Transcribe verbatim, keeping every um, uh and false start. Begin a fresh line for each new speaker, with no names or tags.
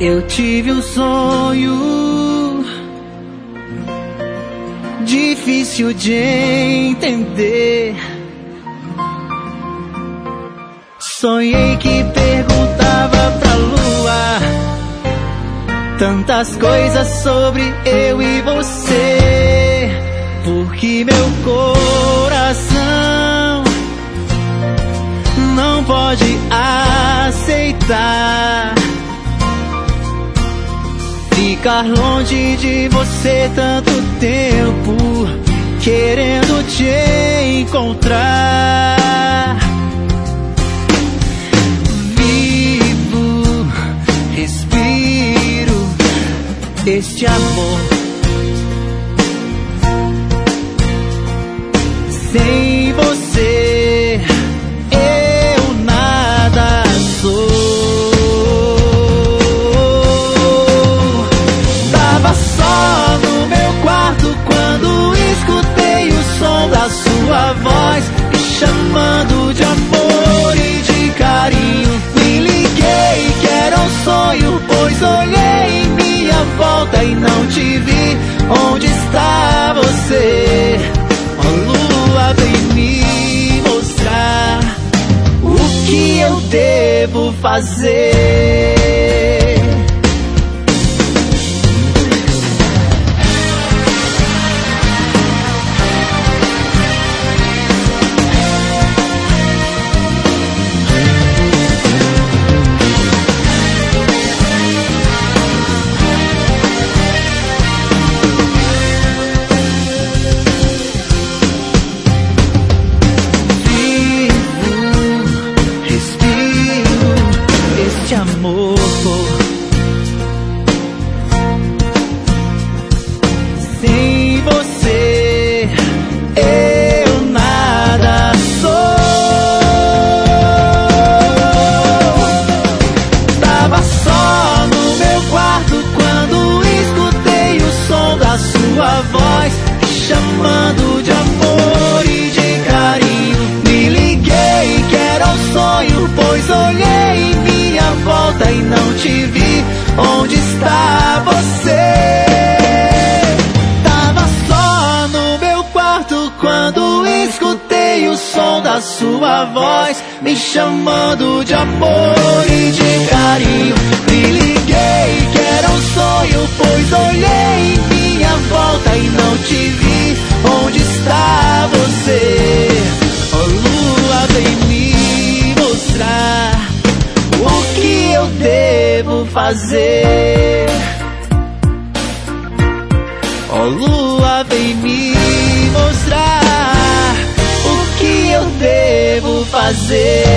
Eu tive um sonho difícil de entender. Sonhei que perguntava pra lua tantas coisas sobre eu e você, porque meu coração não pode aceitar ficar longe de você tanto tempo, querendo te encontrar. Vivo, respiro este amor. Sem você eu nada sou. Tava só no meu quarto quando escutei o som da sua voz me chamando de amor e de carinho. Me liguei que era um sonho, pois olhei em minha volta e não te vi. Onde está você? Ó lua, vem me mostrar o que eu devo fazer. Amor, sem você eu nada sou. Tava só no meu quarto quando escutei o som da sua voz me chamando de amor e de carinho. Me liguei que era um sonho, pois olhei em minha volta e não te vi. Onde está você? Tava só no meu quarto quando escutei o som da sua voz me chamando de amor e de carinho. Me liguei que era um sonho, pois olhei em minha volta e não te vi. Onde está você? Oh lua, vem me mostrar o que eu devo fazer. Ó lua, vem me mostrar o que eu devo fazer.